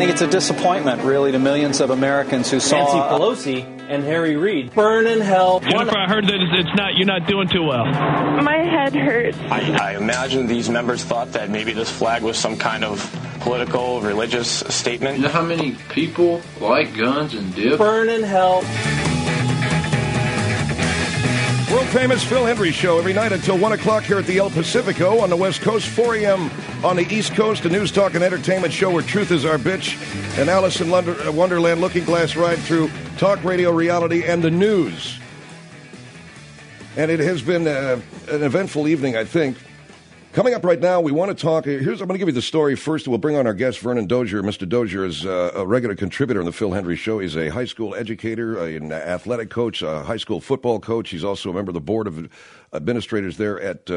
think it's a disappointment, really, to millions of Americans who saw Nancy Pelosi and Harry Reid burn in hell. Jennifer, I heard that you're not doing too well. My head hurts. I imagine these members thought that maybe this flag was some kind of political, religious statement. You know how many people like guns and dip? Burn in hell. World-famous Phil Hendrie Show every night until 1 o'clock here at the El Pacifico on the West Coast, 4 a.m. on the East Coast, a news, talk, and entertainment show where truth is our bitch, an Alice in Wonderland looking glass ride through talk, radio, reality, and the news. And it has been an eventful evening, I think. Coming up right now, we want to talk. I'm going to give you the story first. We'll bring on our guest, Vernon Dozier. Mr. Dozier is a regular contributor on the Phil Hendrie Show. He's a high school educator, an athletic coach, a high school football coach. He's also a member of the board of administrators there at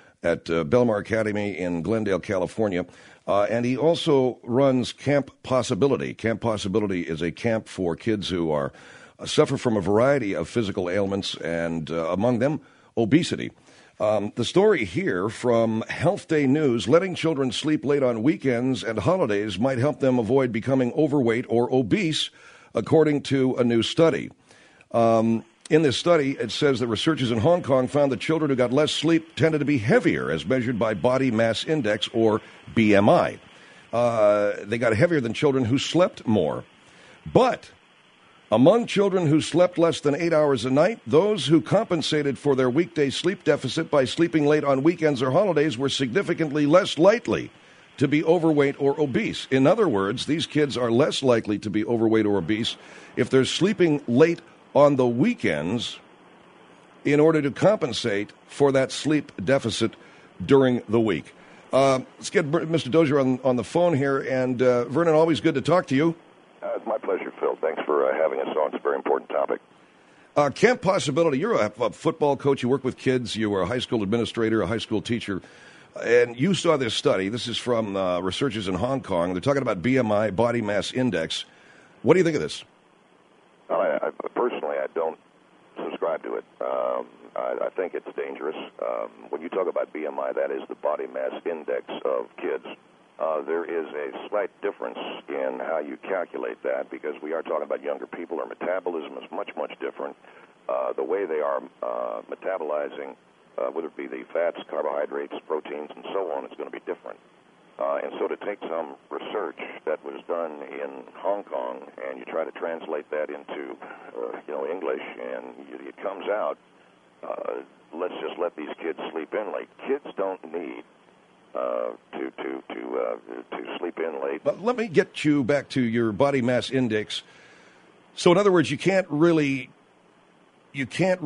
Belmar Academy in Glendale, California. And he also runs Camp Possibility. Camp Possibility is a camp for kids who suffer from a variety of physical ailments, and among them, obesity. The story here from Health Day News: letting children sleep late on weekends and holidays might help them avoid becoming overweight or obese, according to a new study. In this study, it says that researchers in Hong Kong found that children who got less sleep tended to be heavier, as measured by body mass index, or BMI. They got heavier than children who slept more. But among children who slept less than 8 hours a night, those who compensated for their weekday sleep deficit by sleeping late on weekends or holidays were significantly less likely to be overweight or obese. In other words, these kids are less likely to be overweight or obese if they're sleeping late on the weekends in order to compensate for that sleep deficit during the week. Let's get Mr. Dozier on the phone here. And Vernon, always good to talk to you. It's my pleasure, Phil. Thanks for having us on. It's a very important topic. Camp Possibility, you're a football coach. You work with kids. You were a high school administrator, a high school teacher. And you saw this study. This is from researchers in Hong Kong. They're talking about BMI, body mass index. What do you think of this? Personally, I don't subscribe to it. I think it's dangerous. When you talk about BMI, that is the body mass index of kids. There is a slight difference in how you calculate that, because we are talking about younger people. Their metabolism is much, much different. The way they are metabolizing, whether it be the fats, carbohydrates, proteins, and so on, is going to be different. And so to take some research that was done in Hong Kong and you try to translate that into English, and it comes out, let's just let these kids sleep in late. Kids don't need to sleep in late. But let me get you back to your body mass index. So in other words, you can't index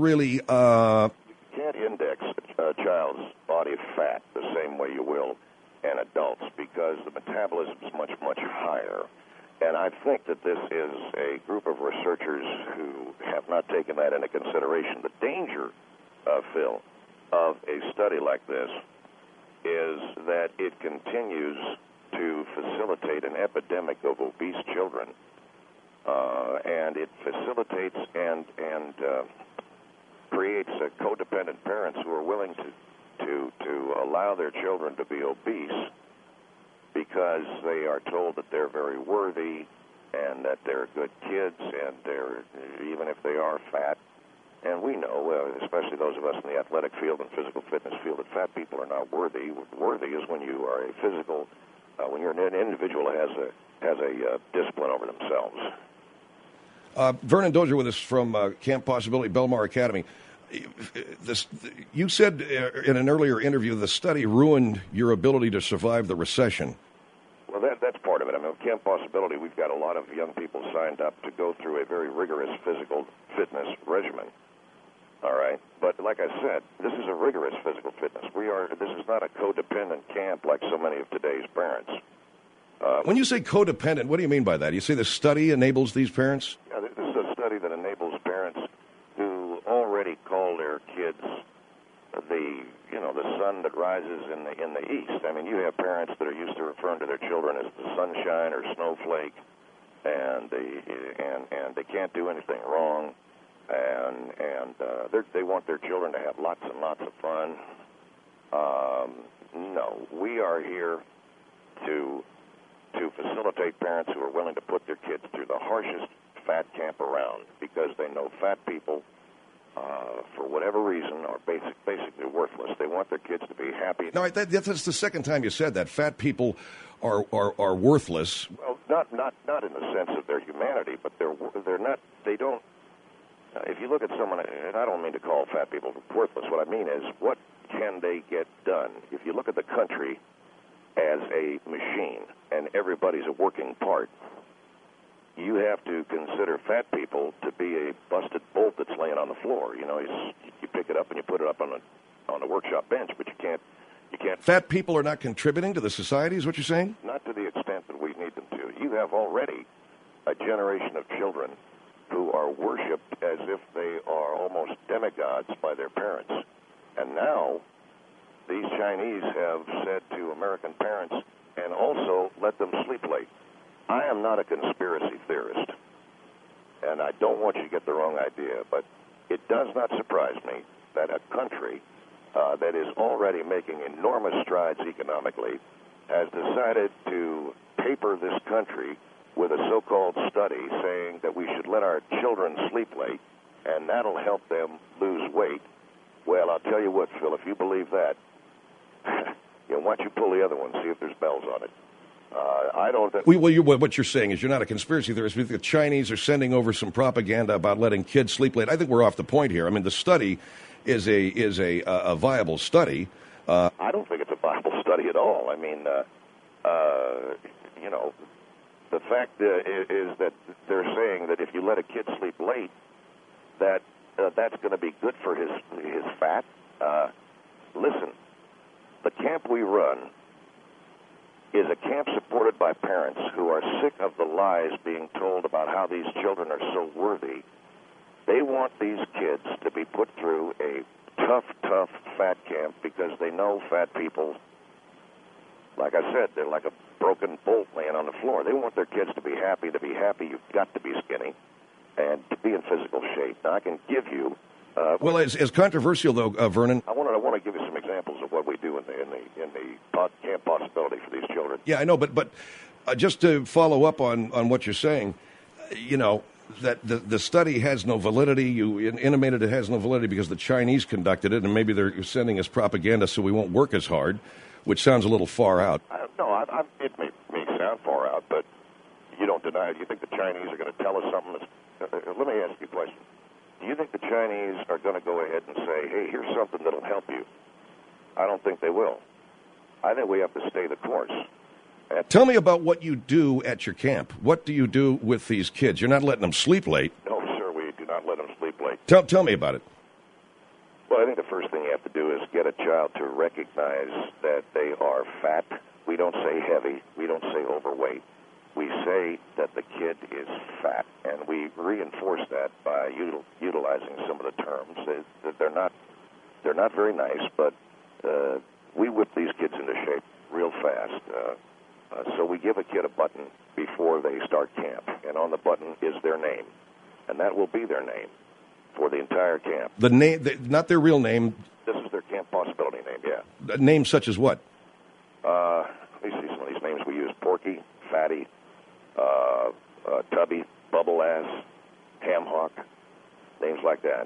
a child's body fat the same way you will an adult's, because the metabolism is much, much higher. And I think that this is a group of researchers who have not taken that into consideration. The danger, Phil, of a study like this is that it continues to facilitate an epidemic of obese children, and it facilitates and creates codependent parents who are willing to allow their children to be obese because they are told that they're very worthy and that they're good kids, and even if they are fat. And we know, especially those of us in the athletic field and physical fitness field, that fat people are not worthy. Worthy is when you are a physical, when you're an individual that has a discipline over themselves. Vernon Dozier with us from Camp Possibility, Belmar Academy. You said in an earlier interview the study ruined your ability to survive the recession. Well, that's part of it. I mean, with Camp Possibility, we've got a lot of young people signed up to go through a very rigorous physical fitness regimen. All right, but like I said, this is a rigorous physical fitness. This is not a codependent camp like so many of today's parents. When you say codependent, what do you mean by that? You say the study enables these parents? Yeah, this is a study that enables parents who already call their kids the sun that rises in the east. I mean, you have parents that are used to referring to their children as the sunshine or snowflake, and they can't do anything wrong, and they want their children to have lots and lots of fun. No, we are here to to facilitate parents who are willing to put their kids through the harshest fat camp around because they know fat people, for whatever reason, are basically worthless. They want their kids to be happy. No, that's the second time you said that. Fat people are worthless. Well, not in the sense of their humanity, but they're not. They don't. If you look at someone, and I don't mean to call fat people worthless. What I mean is, what can they get done? If you look at the country as a machine and everybody's a working part, you have to consider fat people to be a busted bolt that's laying on the floor. You know, you pick it up and you put it up on the workshop bench, but you can't. Fat people are not contributing to the society, is what you're saying? Not to the extent that we need them to. You have already a generation of children who are worshipped as if they are almost demigods by their parents. And now these Chinese have said to American parents, and also let them sleep late. I am not a conspiracy theorist, and I don't want you to get the wrong idea, but it does not surprise me that a country that is already making enormous strides economically has decided to paper this country with a so-called study saying that we should let our children sleep late, and that'll help them lose weight. Well, I'll tell you what, Phil, if you believe that, why don't you pull the other one, see if there's bells on it. I don't... what you're saying is you're not a conspiracy theorist. The Chinese are sending over some propaganda about letting kids sleep late. I think we're off the point here. I mean, the study is a viable study. I don't think it's a viable study at all. I mean, the fact is that they're saying that if you let a kid sleep late, that's going to be good for his fat. Listen, the camp we run is a camp supported by parents who are sick of the lies being told about how these children are so worthy. They want these kids to be put through a tough fat camp because they know fat people, like I said, they're like a broken bolt laying on the floor. They want their kids to be happy. To be happy, you've got to be skinny and to be in physical shape. Now, I can give you... well, as controversial, though, Vernon... I want to give you some examples of what we do in the camp possibility for these children. Yeah, I know, but just to follow up on what you're saying, that the study has no validity. You intimated it has no validity because the Chinese conducted it, and maybe they're sending us propaganda so we won't work as hard, which sounds a little far out. It may sound far out, but you don't deny it. You think the Chinese are going to tell us something that's... let me ask you a question. Do you think the Chinese are going to go ahead and say, hey, here's something that'll help you? I don't think they will. I think we have to stay the course. Tell me about what you do at your camp. What do you do with these kids? You're not letting them sleep late. No, sir, we do not let them sleep late. Tell me about it. Well, I think the first thing you have to do is get a child to recognize that they are fat. We don't say heavy. We don't say overweight. We say that the kid is fat, and we reinforce that by utilizing some of the terms. They're not very nice, but we whip these kids into shape real fast. So we give a kid a button before they start camp, and on the button is their name, and that will be their name for the entire camp. The name, not their real name. This is their camp possibility name, yeah. Names such as what? Let me see some of these names we use: Porky, Fatty, Tubby, Bubble Ass, Ham Hock, names like that.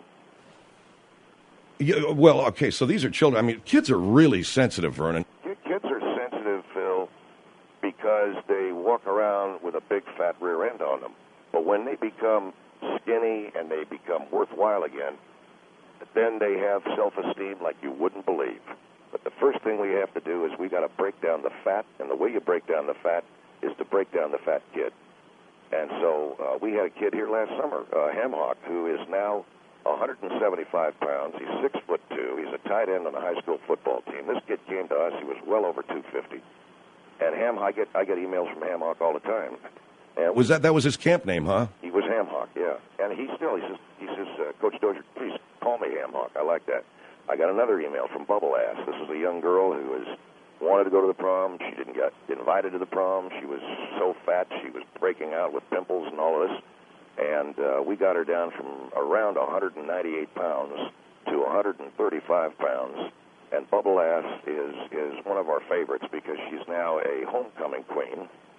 Yeah, well, okay, so these are children. I mean, kids are really sensitive, Vernon. Kids are sensitive, Phil, because they walk around with a big fat rear end on them. But when they become skinny and they become worthwhile again, then they have self-esteem like you wouldn't believe. But the first thing we have to do is we got to break down the fat, and the way you break down the fat is to break down the fat kid. And so we had a kid here last summer, Ham Hock, who is now 175 pounds. He's 6'2". He's a tight end on a high school football team. This kid came to us. He was well over 250. And I get emails from Ham Hock all the time. And that was his camp name, huh? He was Ham Hock, yeah. And he says, Coach Dozier, please call me Ham Hock. I like that. I got another email from Bubble Ass. This is a young girl who wanted to go to the prom. She didn't get invited to the prom. She was so fat she was breaking out with pimples and all of this. And we got her down from around 198 pounds to 135 pounds. And Bubble Ass is one of our favorites because she's now a homecoming queen.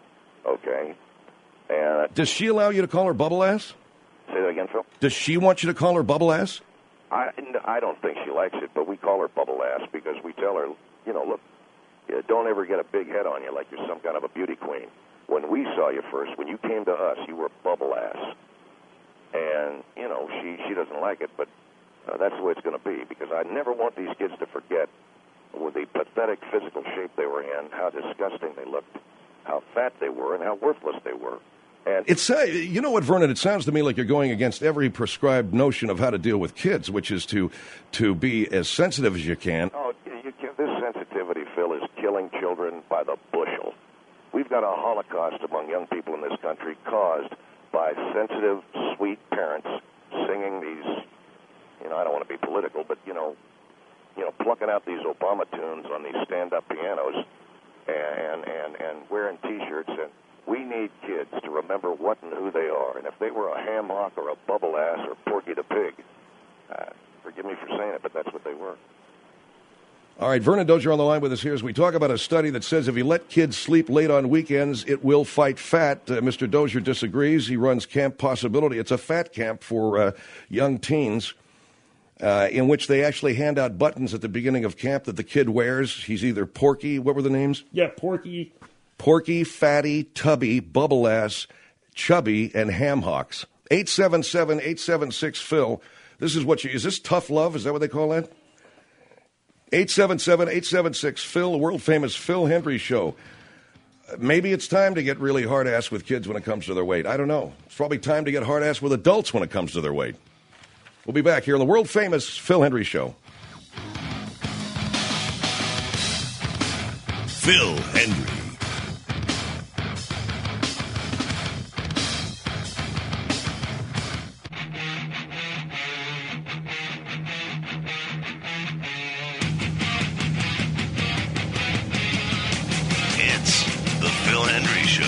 okay? And Does she allow you to call her bubble ass? say that again, Phil? Does she want you to call her bubble ass? I don't think she likes it, but we call her bubble ass because we tell her, look, don't ever get a big head on you like you're some kind of a beauty queen. When we saw you first, when you came to us, you were bubble ass. And, she doesn't like it, but that's the way it's going to be because I never want these kids to forget with the pathetic physical shape they were in, how disgusting they looked, how fat they were, and how worthless they were. And It's you know what, Vernon? It sounds to me like you're going against every prescribed notion of how to deal with kids, which is to be as sensitive as you can. Oh, this sensitivity, Phil, is killing children by the bushel. We've got a holocaust among young people in this country caused by sensitive, sweet parents singing these, I don't want to be political, but, plucking out these Obama tunes on these stand-up pianos and wearing T-shirts. And we need kids to remember what and who they are. And if they were a ham hock or a bubble ass or Porky the Pig, forgive me for saying it, but that's what they were. All right, Vernon Dozier on the line with us here as we talk about a study that says if you let kids sleep late on weekends, it will fight fat. Mr. Dozier disagrees. He runs Camp Possibility. It's a fat camp for young teens in which they actually hand out buttons at the beginning of camp that the kid wears. He's either Porky, what were the names? Yeah, Porky. Porky, Fatty, Tubby, Bubble Ass, Chubby, and Ham Hocks. 877-876-PHIL. This is is this tough love? Is that what they call that? 877-876-PHIL, the world-famous Phil Hendrie Show. Maybe it's time to get really hard-ass with kids when it comes to their weight. I don't know. It's probably time to get hard-ass with adults when it comes to their weight. We'll be back here on the world-famous Phil Hendrie Show. Phil Hendrie. It's the Phil Hendrie Show.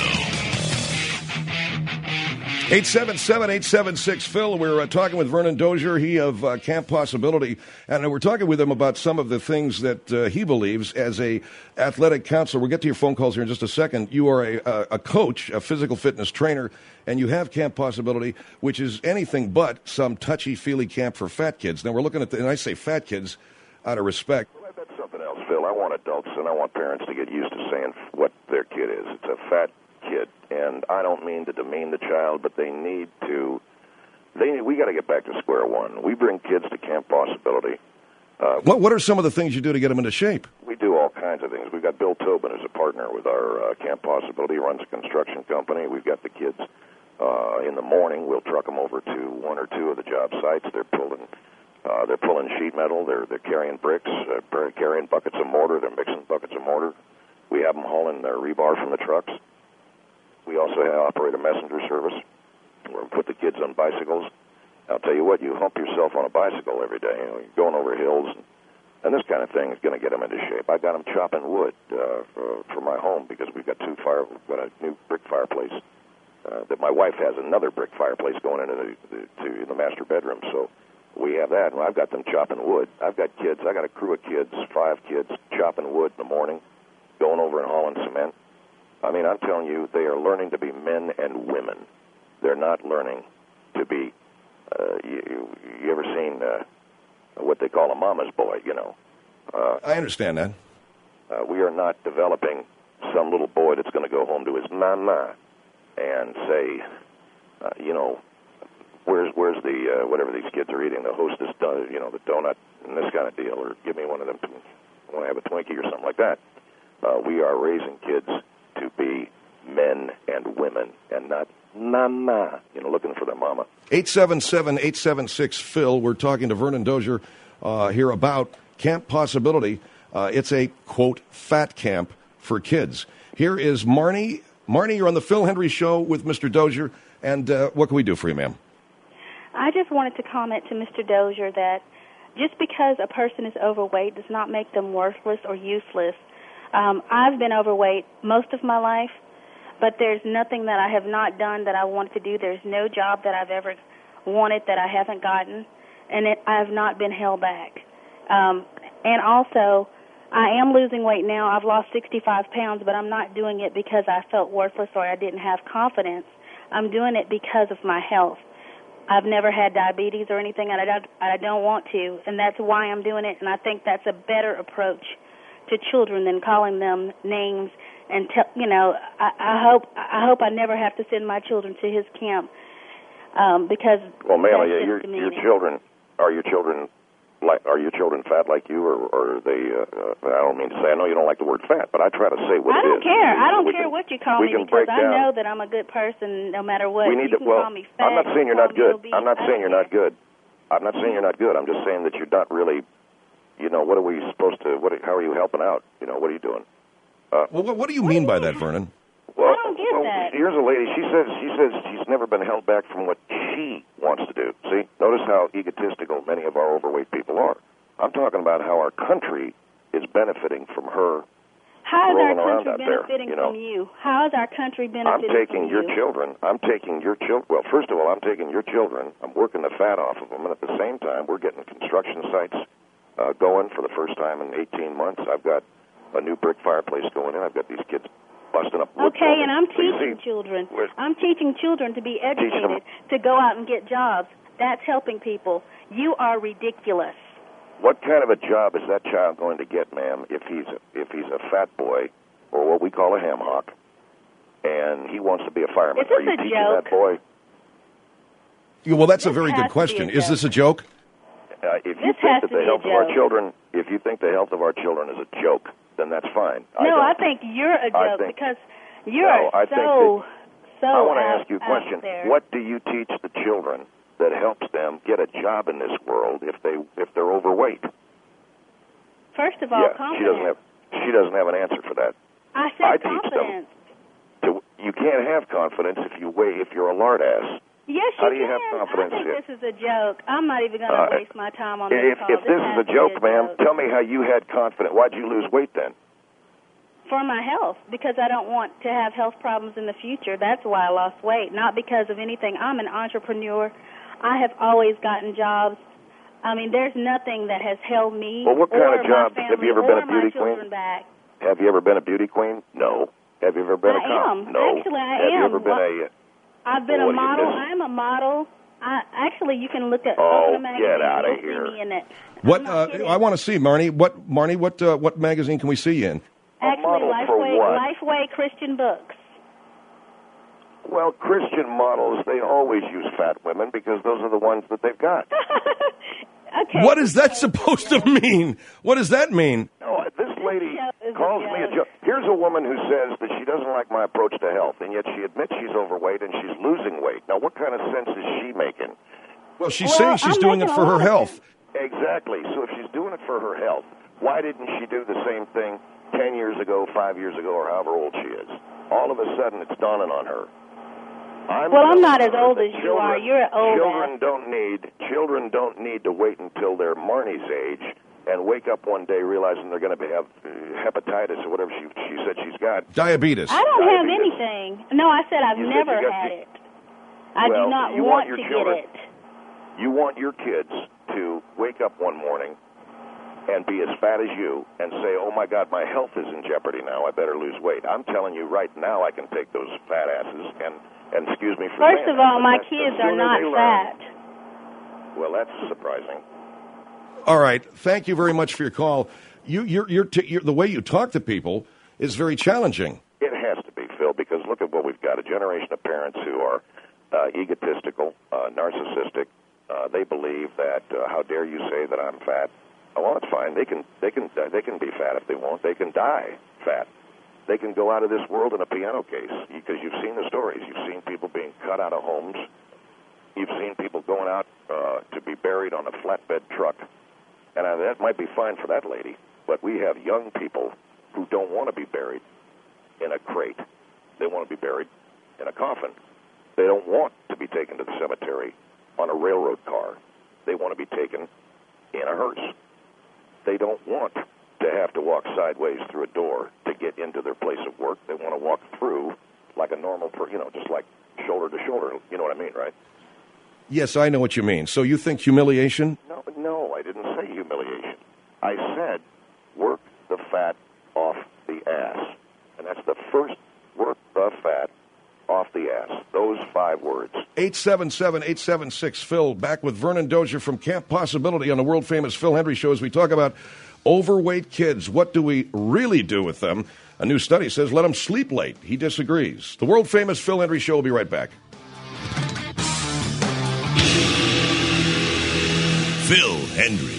877-876-PHIL. We're talking with Vernon Dozier, he of Camp Possibility, and we're talking with him about some of the things that he believes as a athletic counselor. We'll get to your phone calls here in just a second. You are a coach, a physical fitness trainer, and you have Camp Possibility, which is anything but some touchy-feely camp for fat kids. Now, we're looking at and I say fat kids out of respect. Well, that's something else, Phil. I want adults and I want parents to get used to saying what their kid is. It's a fat kid, and I don't mean to demean the child, but we got to get back to square one. We bring kids to Camp Possibility. What are some of the things you do to get them into shape? We do all kinds of things. We've got Bill Tobin as a partner with our Camp Possibility. He runs a construction company. We've got the kids in the morning. We'll truck them over to one or two of the job sites. They're pulling sheet metal. They're carrying bricks. They're carrying buckets of mortar. They're mixing buckets of mortar. We have them hauling their rebar from the trucks. We also operate a messenger service where we put the kids on bicycles. I'll tell you what, you hump yourself on a bicycle every day. You're going over hills, and this kind of thing is going to get them into shape. I got them chopping wood for my home because we've got we've got a new brick fireplace that my wife has another brick fireplace going into the master bedroom. So we have that, and I've got them chopping wood. I've got kids. I got a crew of kids, 5 kids, chopping wood in the morning, going over and hauling cement. I mean, I'm telling you, they are learning to be men and women. They're not learning to be, you ever seen what they call a mama's boy, I understand that. We are not developing some little boy that's going to go home to his mama and say, where's the, whatever these kids are eating, the Hostess, the donut and this kind of deal, or give me one of them, I want to have a Twinkie or something like that. We are raising kids to be men and women and not mama, looking for their mama. 877-876-PHIL. We're talking to Vernon Dozier here about Camp Possibility. It's a, quote, fat camp for kids. Here is Marnie. Marnie, you're on the Phil Hendrie Show with Mr. Dozier. And what can we do for you, ma'am? I just wanted to comment to Mr. Dozier that just because a person is overweight does not make them worthless or useless. I've been overweight most of my life, but there's nothing that I have not done that I wanted to do. There's no job that I've ever wanted that I haven't gotten, and I have not been held back. And also, I am losing weight now. I've lost 65 pounds, but I'm not doing it because I felt worthless or I didn't have confidence. I'm doing it because of my health. I've never had diabetes or anything, and I don't want to, and that's why I'm doing it, and I think that's a better approach to children than calling them names. And I hope I never have to send my children to his camp because. Well, ma'am, your children are your children fat like you, or are they? I don't mean to say. I know you don't like the word fat, but I try to say what it is. I don't care. I don't care what you call me because I down. know that I'm a good person no matter what. We need you to. can Well, call me fat, I'm not saying you're not good. obese, I'm not saying you're not good. I'm not saying you're not good. I'm just saying that you're not really. What are we supposed to? How are you helping out? What are you doing? Well, what do you mean by that, Vernon? Well, I don't get that. Here's a lady. She says she's never been held back from what she wants to do. See, notice how egotistical many of our overweight people are. I'm talking about how our country is benefiting from her. How is our rolling country around out benefiting there, from you? How is our country benefiting I'm taking from your children. I'm taking your children. Well, first of all, I'm taking your children. I'm working the fat off of them, and at the same time, we're getting construction sites going for the first time in 18 months. I've got a new brick fireplace going in. I've got these kids busting up wood. Okay, and I'm So you teaching see, children. I'm teaching children to be educated, to go out and get jobs. That's helping people. You are ridiculous. What kind of a job is that child going to get, ma'am, if he's a fat boy, or what we call a ham hock, and he wants to be a fireman? Is this Are you a teaching joke? that boy? Well, that's a This very has good to question. be a Is this a joke? If This you has think that to the be a health of our joke. children, if you think the health of our children is a joke, then that's fine. No, I don't. think you're a I joke think- because you No, are I think so I want to out, ask you a out question. there. What do you teach the children that helps them get a job in this world if they're overweight? First of all, confidence. She doesn't have an answer for that. I said I teach them. confidence. You can't have confidence if you're a lard ass. Yes, How you do you have can. confidence I think in- this is a joke. I'm not even going to waste my time on this If call. this is has a to be joke, ma'am, joke. tell me how you had confidence. Why'd you lose weight then? For my health, because I don't want to have health problems in the future. That's why I lost weight, not because of anything. I'm an entrepreneur. I have always gotten jobs. I mean, there's nothing that has held me Well, what kind or of job? my family Have you ever been or a beauty my children queen? back. Have you ever been a beauty queen? No. Have you ever been a cop? am. No. Actually, I Have am. you ever been I've been Well, a what do you model. miss? I am a model. Actually, you can look at Oh, open a magazine. get outta You'll see here. me in it. What I'm not kidding. I want to see, Marnie. What magazine can we see you in? Actually, model for what? Lifeway Christian Books. Well, Christian models, they always use fat women because those are the ones that they've got. Okay. What is that supposed to mean? What does that mean? No, this lady Is a calls me a joke. joke. Here's a woman who says that she doesn't like my approach to health, and yet she admits she's overweight and she's losing weight. Now, what kind of sense is she making? Well, she's saying she's I'm doing it making for a her lot of health. sense. Exactly. So if she's doing it for her health, why didn't she do the same thing 10 years ago, 5 years ago, or however old she is? All of a sudden, it's dawning on her. I'm not as old that as you are. You're an old Children don't need to wait until they're Marnie's age and wake up one day realizing they're going to have hepatitis or whatever she said she's got. Diabetes. I don't have anything. No, I said I've You said never you got had the- it. I Well, do not you want want your to children- get it. You want your kids to wake up one morning and be as fat as you and say, oh, my God, my health is in jeopardy now. I better lose weight. I'm telling you right now I can take those fat asses and excuse me for First saying of all, that, my but kids the are sooner not they learn- fat. Well, that's surprising. All right. Thank you very much for your call. You're the way you talk to people is very challenging. It has to be, Phil, because look at what we've got. A generation of parents who are egotistical, narcissistic. They believe that, how dare you say that I'm fat? Oh, well, it's fine. They can be fat if they want. They can die fat. They can go out of this world in a piano case because you've seen the stories. You've seen people being cut out of homes. You've seen people going out to be buried on a flatbed truck. And that might be fine for that lady, but we have young people who don't want to be buried in a crate. They want to be buried in a coffin. They don't want to be taken to the cemetery on a railroad car. They want to be taken in a hearse. They don't want to have to walk sideways through a door to get into their place of work. They want to walk through like a normal, just like shoulder to shoulder. You know what I mean, right? Yes, I know what you mean. So you think humiliation? No, I didn't say humiliation. I said work the fat off the ass. And that's the first work the fat off the ass. Those 5 words. 877-876-PHIL. Back with Vernon Dozier from Camp Possibility on the world-famous Phil Hendry Show as we talk about overweight kids. What do we really do with them? A new study says let them sleep late. He disagrees. The world-famous Phil Hendry Show will be right back. Phil Hendry.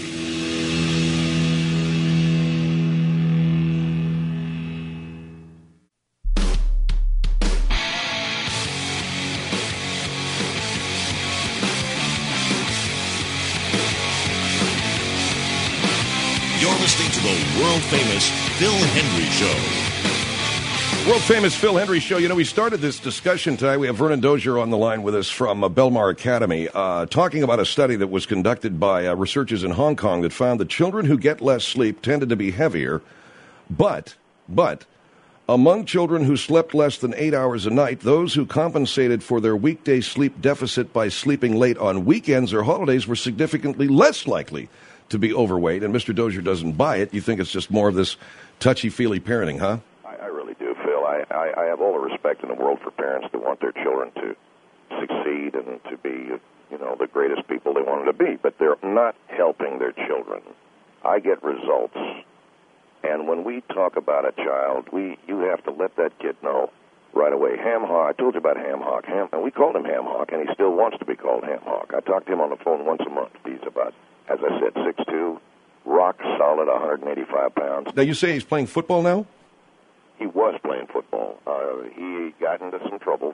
You're listening to the world-famous Phil Hendry Show. World-famous Phil Hendry Show. You know, we started this discussion today. We have Vernon Dozier on the line with us from Belmar Academy, talking about a study that was conducted by researchers in Hong Kong that found that children who get less sleep tended to be heavier, but among children who slept less than 8 hours a night, those who compensated for their weekday sleep deficit by sleeping late on weekends or holidays were significantly less likely to be overweight. And Mr. Dozier doesn't buy it. You think it's just more of this touchy-feely parenting, huh? I really do, Phil. I have all the respect in the world for parents that want their children to succeed and to be, the greatest people they want them to be, but they're not helping their children. I get results, and when we talk about a child, you have to let that kid know right away. Ham Hock, I told you about Ham Hock, and we called him Ham Hock, and he still wants to be called Ham Hock. I talk to him on the phone once a month. He's about, as I said, 6'2", rock solid, 185 pounds. Now, you say he's playing football now? He was playing football. He got into some trouble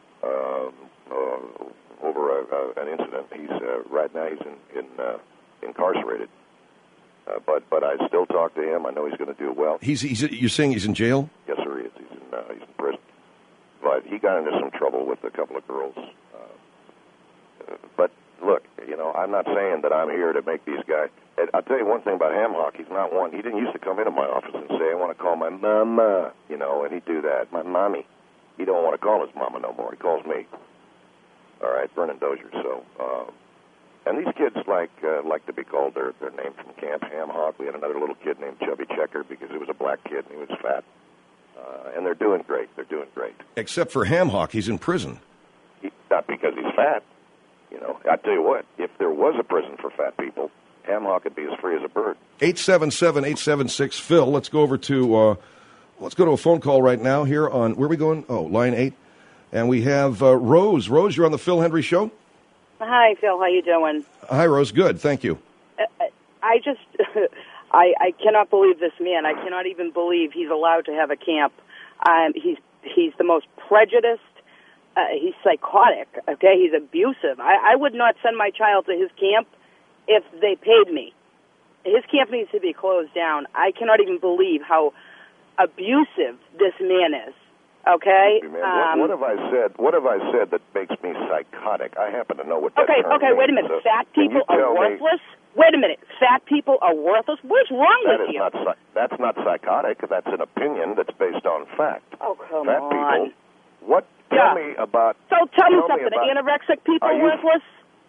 over an incident. He's right now he's incarcerated. But I still talk to him. I know he's going to do well. You're saying he's in jail? Yes, sir, he is. He's in prison. But he got into some trouble with a couple of girls. But look, I'm not saying that I'm here to make these guys. I'll tell you one thing about Ham Hock. He's not one. He didn't used to come into my office and say, I want to call my mama, and he'd do that. My mommy. He don't want to call his mama no more. He calls me. All right, Vernon Dozier. So, and these kids like to be called their name from camp, Ham Hock. We had another little kid named Chubby Checker because he was a black kid and he was fat. And they're doing great. They're doing great. Except for Ham Hock, he's in prison. Not because he's fat. I tell you what, if there was a prison for fat people, Ham Hock would be as free as a bird. 877-876-PHIL. Let's go over to a phone call right now here on, where are we going? Oh, line 8. And we have Rose. Rose, you're on the Phil Hendry Show. Hi, Phil. How you doing? Hi, Rose. Good. Thank you. I just, I cannot believe this man. I cannot even believe he's allowed to have a camp. He's the most prejudiced. He's psychotic, okay? He's abusive. I would not send my child to his camp if they paid me. His camp needs to be closed down. I cannot even believe how abusive this man is, okay? What have I said? What have I said that makes me psychotic? I happen to know what that term means. Wait a minute. Fat people are worthless? Wait a minute. Fat people are worthless? What's wrong with you? That's not psychotic. That's an opinion that's based on fact. Oh, come fat on. People, what? Tell me about... So tell me something. Anorexic people are worthless?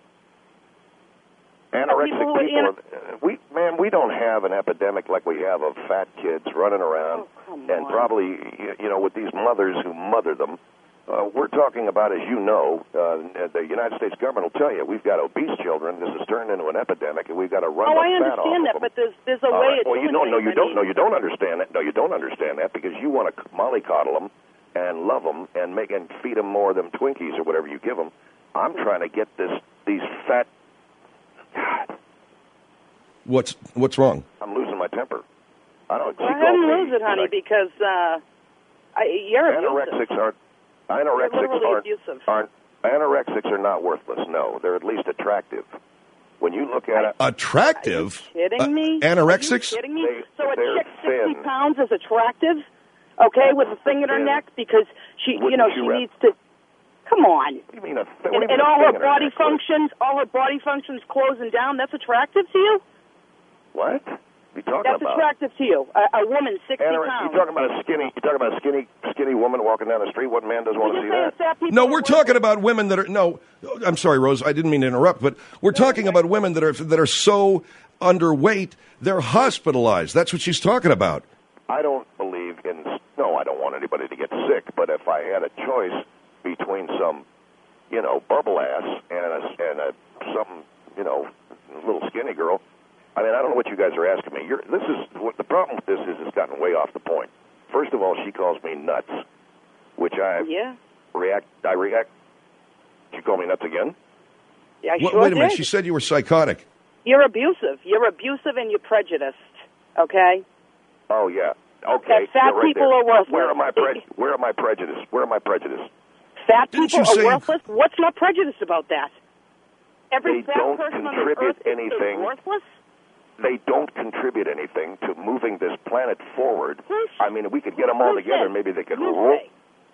Anorexic people, we don't have an epidemic like we have of fat kids running around, and probably, with these mothers who mother them. We're talking about, as you know, the United States government will tell you, we've got obese children. This has turned into an epidemic, and we've got to run the fat off of them. I understand that, but there's a way of doing it. You don't understand that. No, you don't understand that because you want to mollycoddle them and love them and feed them more of them Twinkies or whatever you give them. I'm trying to get these fat... God. What's wrong? I'm losing my temper. I don't. Well, how do you lose it, honey? Because you're abusive. Anorexics are not worthless. No, they're at least attractive. When you look at it, attractive. Are you kidding me? Anorexics. Are you kidding me? So a chick 60 pounds is attractive, okay, with a thing in her neck because she needs to. Come on. What do you mean and all her body functions closing down, that's attractive to you? What? You talking that's about? Attractive to you. A woman 60 pounds. You talking about a skinny woman walking down the street? What man doesn't want to see that? No, we're talking about women that are I'm sorry, Rose, I didn't mean to interrupt, but we're talking about women that are so underweight, they're hospitalized. That's what she's talking about. I don't believe in. No, I don't want anybody to get sick. But if I had a choice between some, bubble ass and some, little skinny girl, I mean, I don't know what you guys are asking me. The problem with this is it's gotten way off the point. First of all, she calls me nuts, which I react. She called me nuts again? Yeah, I sure Wait a minute. did. She said you were psychotic. You're abusive. You're abusive and you're prejudiced. Okay? Oh, yeah. Okay. That fat right people there. are worthless. Where are my prejudice? Where are my prejudice? Fat Didn't people you say- are worthless? What's not prejudiced about that? Every They fat don't person on the contribute earth is anything. worthless? They don't contribute anything to moving this planet forward. Who's- I mean, if we could get them all who's together, this? maybe they could Who's rule. they?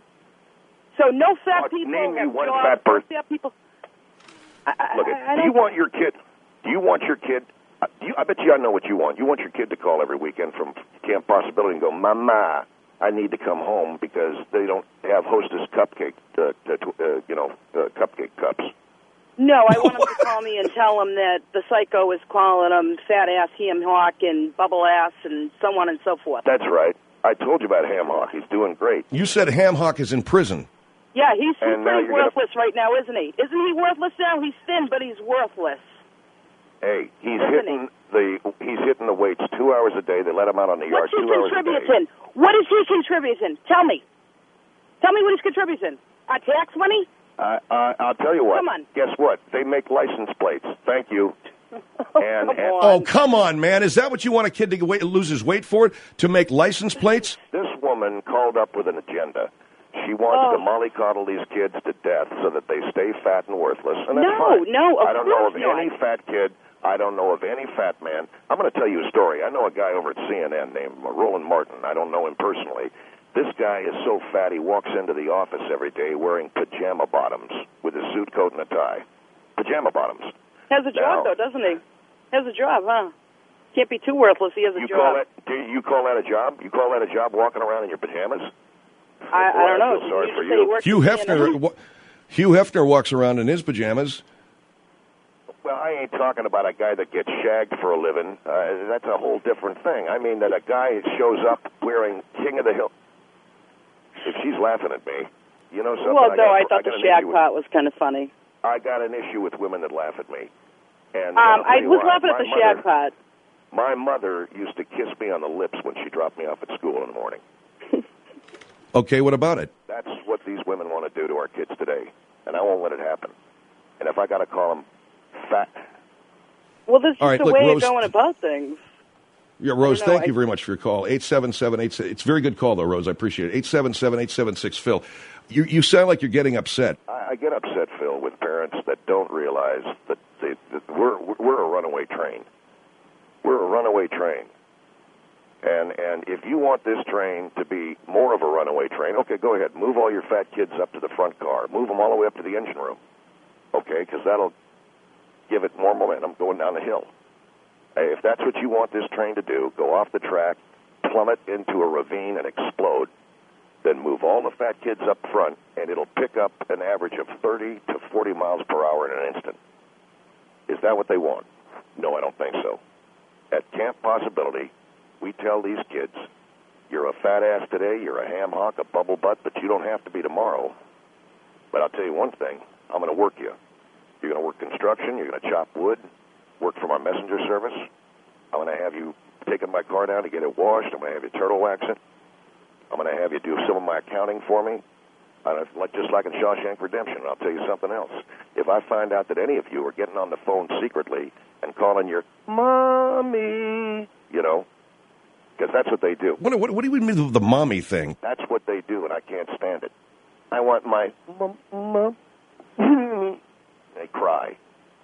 So no fat people name me have one jobs. fat person. Fat people. Look, do you want your kid? I bet you I know what you want. You want your kid to call every weekend from Camp Possibility and go, "Mama, I need to come home because they don't have Hostess cupcake, cupcake cups." No, I want him to call me and tell him that the psycho is calling him fat ass, ham hock, and bubble ass, and so on and so forth. That's right. I told you about Ham Hock. He's doing great. You said Ham Hock is in prison. Yeah, he's And now pretty you're gonna- worthless right now, isn't he? Isn't he worthless now? He's thin, but he's worthless. Hey, he's Isn't hitting the weights 2 hours a day. They let him out on the yard What's he 2 hours a day. contributing? What is he contributing? Tell me. Tell me what he's contributing. Tax money? I'll tell you what. Come on. Guess what? They make license plates. Thank you. And Oh, come on, man. Is that what you want a kid to lose his weight for? To make license plates? this woman called up with an agenda. She wants to mollycoddle these kids to death so that they stay fat and worthless. And that's fine. No, of I don't know of course not. any fat kid. I don't know of any fat man. I'm going to tell you a story. I know a guy over at CNN named Roland Martin. I don't know him personally. This guy is so fat he walks into the office every day wearing pajama bottoms with a suit coat and a tie. Pajama bottoms. Has a job, though, doesn't he? Has a job, huh? Can't be too worthless. He has a job. Do you call that a job? You call that a job walking around in your pajamas? I don't know. I feel sorry You for just say he you. works Hugh at CNN. Hefner. Hugh Hefner walks around in his pajamas. Well, I ain't talking about a guy that gets shagged for a living. That's a whole different thing. I mean that a guy shows up wearing King of the Hill. If she's laughing at me, you know something. Well, no, I thought the shag part was kind of funny. I got an issue with women that laugh at me. And I was laughing at the shag part. My mother used to kiss me on the lips when she dropped me off at school in the morning. Okay, what about it? That's what these women want to do to our kids today, and I won't let it happen. And if I got to call them fat... Well, this is All right, the look, way Rose- of going about things. Yeah, Rose, You know, thank you very much for your call. 877-8... It's a very good call, though, Rose. I appreciate it. 877-876-PHIL. You sound like you're getting upset. I get upset, Phil, with parents that don't realize that we're a runaway train. We're a runaway train. And if you want this train to be more of a runaway train, okay, go ahead. Move all your fat kids up to the front car. Move them all the way up to the engine room, okay, because that'll give it more momentum going down the hill. If that's what you want this train to do, go off the track, plummet into a ravine and explode, then move all the fat kids up front, and it'll pick up an average of 30 to 40 miles per hour in an instant. Is that what they want? No, I don't think so. At Camp Possibility, we tell these kids, you're a fat ass today, you're a ham hock, a bubble butt, but you don't have to be tomorrow. But I'll tell you one thing, I'm going to work you. You're going to work construction, you're going to chop wood, work for my messenger service. I'm going to have you taking my car down to get it washed. I'm going to have you turtle wax it. I'm going to have you do some of my accounting for me, just like in Shawshank Redemption. And I'll tell you something else. If I find out that any of you are getting on the phone secretly and calling your mommy, because that's what they do. What do you mean the mommy thing? That's what they do, and I can't stand it. I want my mom. They cry.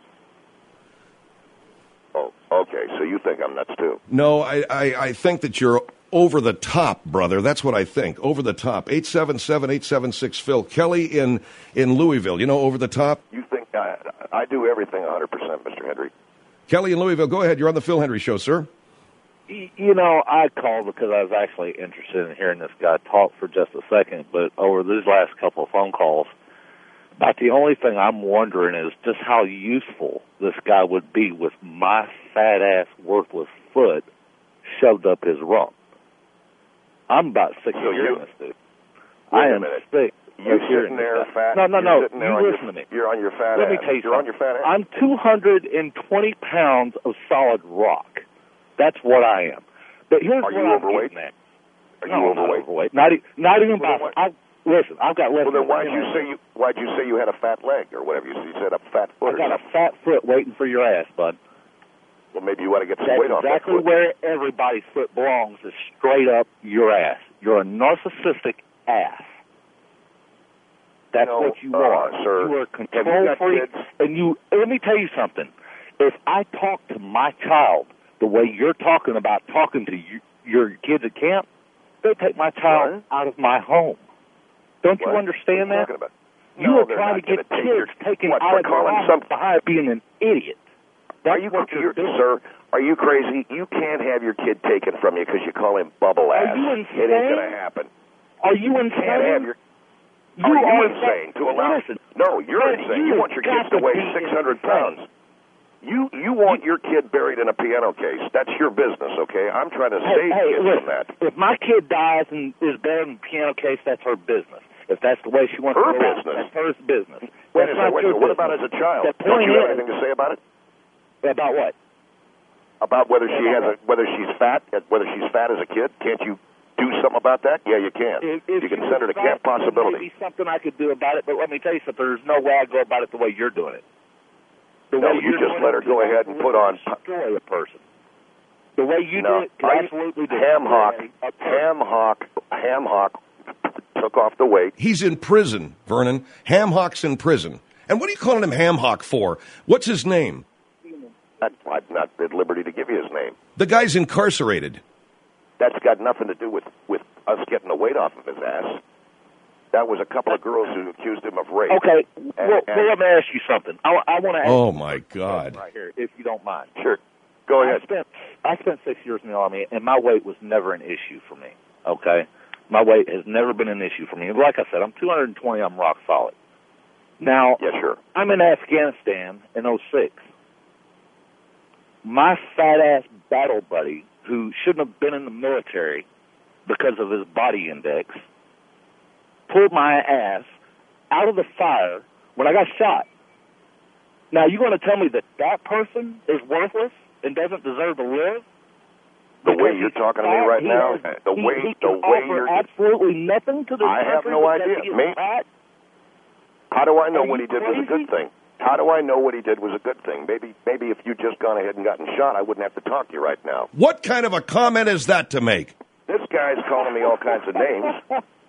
Oh, okay, so you think I'm nuts, too. No, I think that you're over the top, brother. That's what I think. Over the top. 877-876-PHIL. Kelly in Louisville. Over the top? You think I do everything 100%, Mr. Henry. Kelly in Louisville, go ahead. You're on the Phil Henry Show, sir. I called because I was actually interested in hearing this guy talk for just a second, but over these last couple of phone calls, about the only thing I'm wondering is just how useful this guy would be with my fat-ass, worthless foot shoved up his rump. I'm about sick of hearing this, dude. I am sick. You sitting there fat? No. You listen to me. You're on your fat Let ass. me tell you You're on something. your fat ass. I'm 220 pounds of solid rock. That's what I am. But here's Are what you I'm overweight? getting at. Are you No, I'm overweight? not even by. Listen, I've got less. Well, then why'd than you say you had a fat leg or whatever? You said a fat foot. I got a fat foot waiting for your ass, bud. Well, maybe you want to get some That's weight off that exactly foot. where everybody's foot belongs, is straight up your ass. You're a narcissistic ass. That's what you are. Sir. You are a control freak. Kids? And let me tell you something. If I talk to my child the way you're talking about talking to your kids at camp, they take my child out of my home. Don't you understand that? You are trying to get kids taken out of their home by being an idiot. That's what you're doing. Sir, are you crazy? You can't have your kid taken from you because you call him bubble ass. Are you insane? It ain't going to happen. Are you insane? You can't have your... Are you insane to allow... Listen, no, you're insane. You want your kids to weigh 600 pounds. You want your kid buried in a piano case. That's your business, okay? I'm trying to save kids listen, from that. If my kid dies and is buried in a piano case, that's her business. If that's the way she wants her to business. That's her business. Wait a second. What about as a child? Don't you have anything to say about it? About what? About whether she's fat as a kid? Can't you do something about that? Yeah, you can. If you can send her to Camp Possibility. Maybe something I could do about it, but let me tell you something. There's no way I go about it the way you're doing it. No, you just let her go ahead and put on... Destroy a person. The way you do it, absolutely do. Ham Hock took off the weight. He's in prison, Vernon. Ham Hock's in prison. And what are you calling him Ham Hock for? What's his name? I'm not at liberty to give you his name. The guy's incarcerated. That's got nothing to do with us getting the weight off of his ass. That was a couple of girls who accused him of rape. Okay, well, let me ask you something. I want to ask Oh, my God. right here, if you don't mind. Sure. Go ahead. I spent 6 years in the Army, and my weight was never an issue for me, okay? My weight has never been an issue for me. Like I said, I'm 220, I'm rock solid. Now, yeah, sure. I'm in Afghanistan in 2006. My fat-ass battle buddy, who shouldn't have been in the military because of his body index, pulled my ass out of the fire when I got shot. Now, you're going to tell me that that person is worthless and doesn't deserve to live? The way you're talking to me right now, the way you're absolutely nothing to the I have no idea. How do I know what he did was a good thing? How do I know what he did was a good thing? Maybe if you'd just gone ahead and gotten shot, I wouldn't have to talk to you right now. What kind of a comment is that to make? This guy's calling me all kinds of names.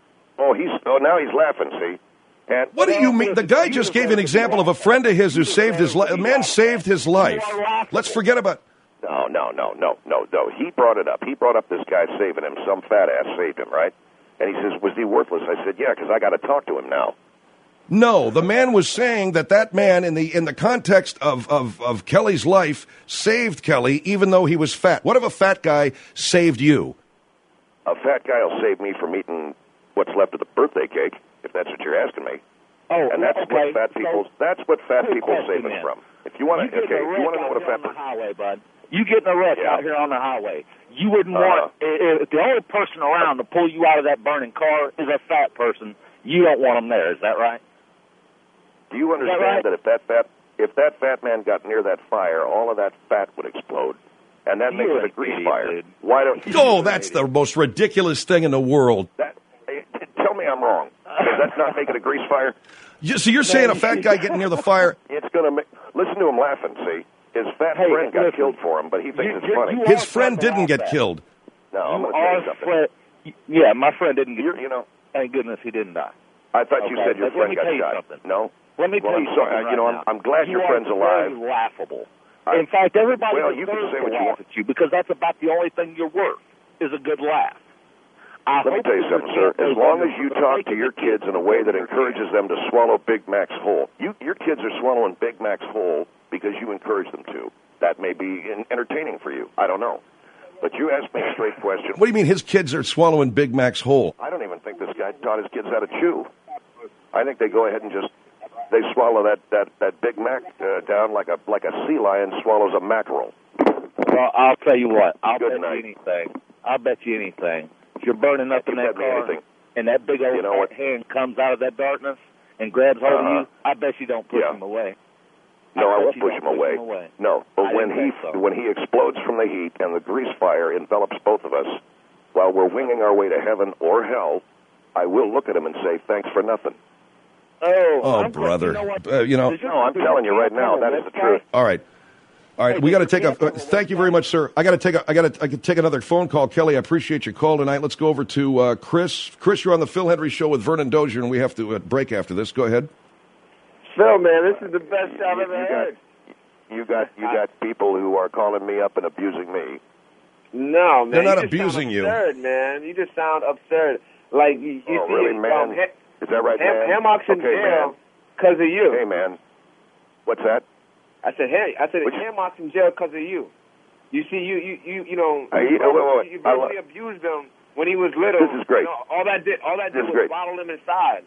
Now he's laughing, see? And what do you mean? The guy just gave an example of a friend of his who saved his life. A man saved his life. Let's forget about... No. He brought it up. He brought up this guy saving him. Some fat ass saved him, right? And he says, was he worthless? I said, yeah, because I got to talk to him now. No, the man was saying that man, in the context of Kelly's life, saved Kelly, even though he was fat. What if a fat guy saved you? A fat guy will save me from eating what's left of the birthday cake, if that's what you're asking me. Oh, and that's okay. what fat people save us from. If you want to, if you want to know what a fat person, highway, bud. You get in a wreck out here on the highway. You wouldn't want if the only person around to pull you out of that burning car is a fat person. You don't want them there. Is that right? Do you understand that if that fat man got near that fire, all of that fat would explode, and that makes it a grease fire? Dude. Why don't? Oh, that's the most ridiculous thing in the world. Tell me I'm wrong. Does that not make it a grease fire? So you're saying a fat guy getting near the fire? It's going to make... Listen to him laughing, see? His fat friend got killed for him, but he thinks it's funny. His friend didn't get killed. No, I'm going to tell you something. Yeah, my friend didn't get killed. Thank goodness he didn't die. I thought you said your friend got shot. No? Let me tell you something I'm glad your friend's alive. You are laughable. In fact, everybody you can say what you want at you because that's about the only thing you're worth is a good laugh. Let me tell you something, sir. As long as you talk to your kids in a way that encourages them to swallow Big Mac's whole, your kids are swallowing Big Mac's whole because you encourage them to. That may be entertaining for you. I don't know. But you asked me a straight question. What do you mean his kids are swallowing Big Mac's whole? I don't even think this guy taught his kids how to chew. I think they go ahead and they swallow that Big Mac down like a sea lion swallows a mackerel. Well, I'll tell you what. I'll bet you anything. if you're burning up in that car and that big old hand comes out of that darkness and grabs hold of you, I bet you don't push him away. No, I won't push him away. No, but when he explodes from the heat and the grease fire envelops both of us while we're winging our way to heaven or hell, I will look at him and say, thanks for nothing. Oh, brother. No, I'm telling you right now, that is the truth. All right. We got to take a. Thank you very much, sir. I got to take another phone call, Kelly. I appreciate your call tonight. Let's go over to Chris. Chris, you're on the Phil Hendry Show with Vernon Dozier, and we have to break after this. Go ahead. Phil, man, this is the best I've ever heard. You got people who are calling me up and abusing me. No, man, they're not abusing you. Absurd, man. You just sound absurd. Like you see, really, man? Is that right, man? Hammock's in jail because of you. Hey, man. What's that? I said Hammock's in jail because of you. You see, you basically abused him when he was little. This is great. All that did was bottle him inside.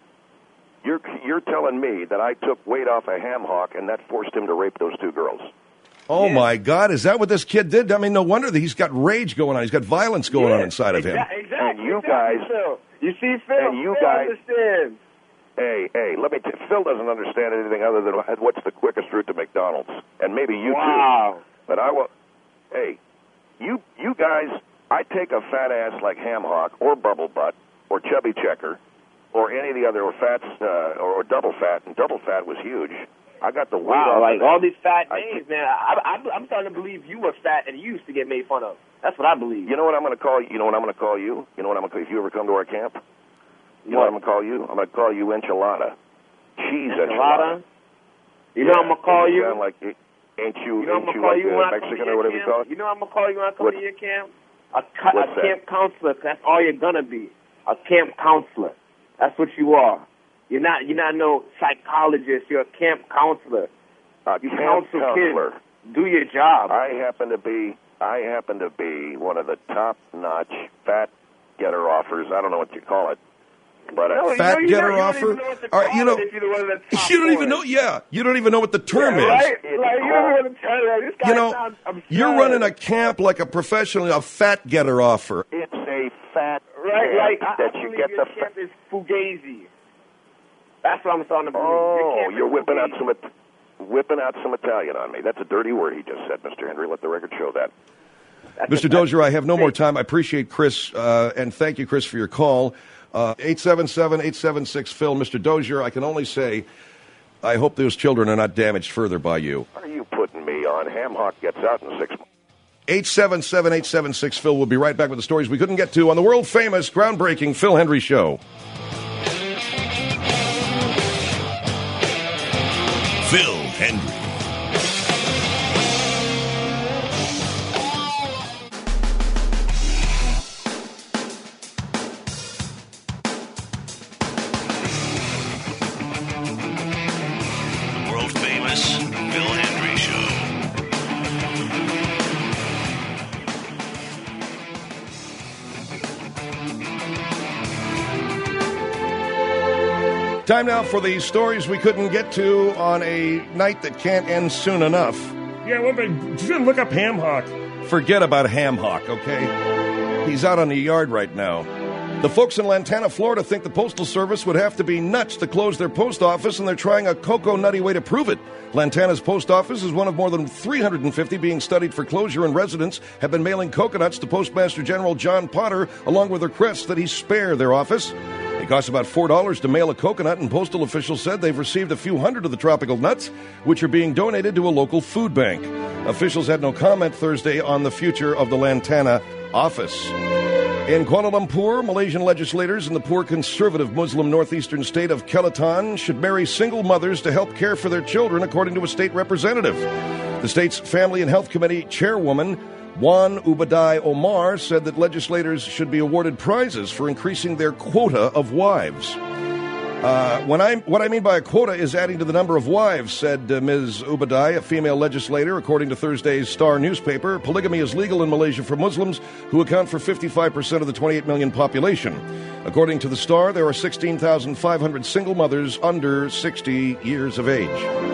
You're telling me that I took weight off a ham hock and that forced him to rape those two girls? Oh, my God. Is that what this kid did? I mean, no wonder that he's got rage going on. He's got violence going on inside of him. Exactly. And you guys... Phil. You see, Phil, and you guys understands. Hey, Phil doesn't understand anything other than what's the quickest route to McDonald's. And maybe you too. But I will... Hey, you guys, I take a fat ass like Ham Hock or Bubble Butt or Chubby Checker or any of the other fats or Double Fat, and Double Fat was huge. I got the weight off like of all these fat names, man. I'm starting to believe you were fat and you used to get made fun of. That's what I believe. You know what I'm going to call you? You know what I'm going to call you? You know what I'm going to call you? If you ever come to our camp, you know what I'm going to call you? I'm going to call you Enchilada. Cheese Enchilada. You know I'm going to call you? Sound like, ain't you like Mexican or whatever you call it? You know I'm going to call you when I come to your camp? A camp counselor. That's all you're going to be. A camp counselor. That's what you are. You're not no psychologist. You're a camp counselor. You counsel kids. Do your job. I happen to be one of the top-notch fat getter offers. I don't know what you call it, but fat getter offer. You don't even know. Yeah, you don't even know what the term is. Right? You don't want to tell you. This guy sounds absurd. You're running a camp like a professional, a fat getter offer. It's a fat right. That I you believe get your the camp is fugazi. That's what I'm starting to believe. Oh, you're whipping out some Italian on me. That's a dirty word he just said, Mr. Henry. Let the record show that. Mr. Dozier, I have no more time. I appreciate Chris, and thank you, Chris, for your call. 877-876-PHIL. Mr. Dozier, I can only say I hope those children are not damaged further by you. Are you putting me on? Ham Hock gets out in 6 months. 877-876-PHIL. We'll be right back with the stories we couldn't get to on the world-famous, groundbreaking Phil Hendry Show. Phil Hendry. Time now for the stories we couldn't get to on a night that can't end soon enough. Yeah, well, look up Ham Hock. Forget about Ham Hock, okay? He's out on the yard right now. The folks in Lantana, Florida think the Postal Service would have to be nuts to close their post office, and they're trying a cocoa-nutty way to prove it. Lantana's post office is one of more than 350 being studied for closure, and residents have been mailing coconuts to Postmaster General John Potter, along with requests that he spare their office. It costs about $4 to mail a coconut, and postal officials said they've received a few hundred of the tropical nuts, which are being donated to a local food bank. Officials had no comment Thursday on the future of the Lantana office. In Kuala Lumpur, Malaysian legislators in the poor conservative Muslim northeastern state of Kelantan should marry single mothers to help care for their children, according to a state representative. The state's Family and Health Committee chairwoman, Wan Ubadai Omar, said that legislators should be awarded prizes for increasing their quota of wives. What I mean by a quota is adding to the number of wives, said Ms. Ubadai, a female legislator. According to Thursday's Star newspaper, polygamy is legal in Malaysia for Muslims, who account for 55% of the 28 million population. According to the Star, there are 16,500 single mothers under 60 years of age.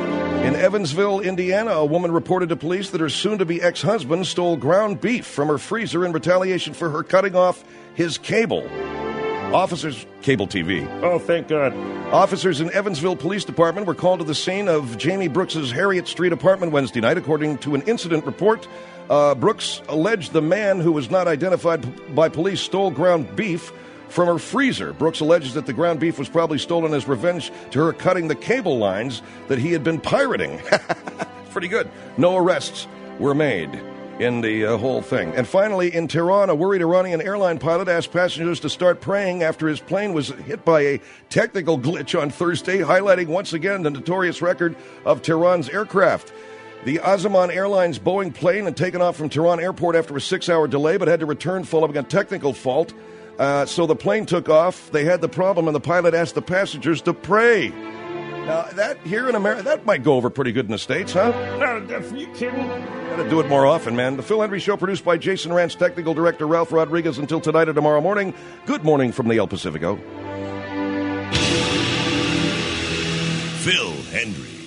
In Evansville, Indiana, a woman reported to police that her soon-to-be ex-husband stole ground beef from her freezer in retaliation for her cutting off his cable. Cable TV. Oh, thank God. Officers in Evansville Police Department were called to the scene of Jamie Brooks's Harriet Street apartment Wednesday night. According to an incident report, Brooks alleged the man, who was not identified by police, stole ground beef from her freezer. Brooks alleges that the ground beef was probably stolen as revenge to her cutting the cable lines that he had been pirating. Pretty good. No arrests were made in the whole thing. And finally, in Tehran, a worried Iranian airline pilot asked passengers to start praying after his plane was hit by a technical glitch on Thursday, highlighting once again the notorious record of Tehran's aircraft. The Azeman Airlines Boeing plane had taken off from Tehran Airport after a 6-hour delay, but had to return following a technical fault. So the plane took off. They had the problem, and the pilot asked the passengers to pray. Now, that here in America, that might go over pretty good in the States, huh? No, are you kidding? Gotta do it more often, man. The Phil Henry Show, produced by Jason Rance, technical director Ralph Rodriguez. Until tonight or tomorrow morning, good morning from the El Pacifico. Phil Henry.